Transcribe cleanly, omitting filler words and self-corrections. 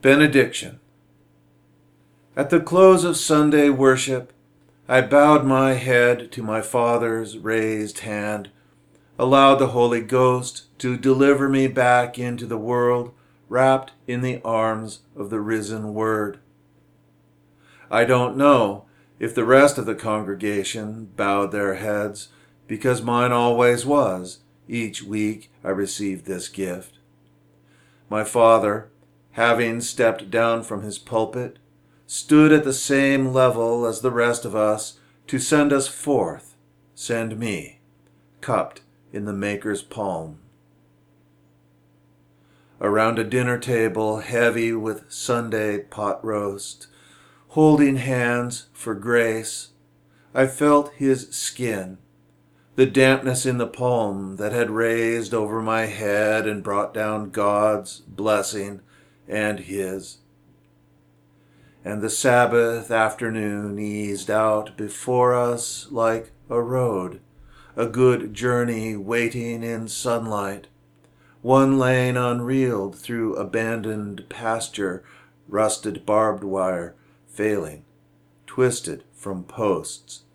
Benediction. At the close of Sunday worship, I bowed my head to my Father's raised hand, allowed the Holy Ghost to deliver me back into the world, wrapped in the arms of the risen Word. I don't know if the rest of the congregation bowed their heads, because mine always was. Each week I received this gift. My Father, having stepped down from his pulpit, stood at the same level as the rest of us to send us forth, send me, cupped in the Maker's palm. Around a dinner table heavy with Sunday pot roast, holding hands for grace, I felt his skin, the dampness in the palm that had raised over my head and brought down God's blessing and his. And the Sabbath afternoon eased out before us like a road, a good journey waiting in sunlight, one lane unreeled through abandoned pasture, rusted barbed wire failing, twisted from posts,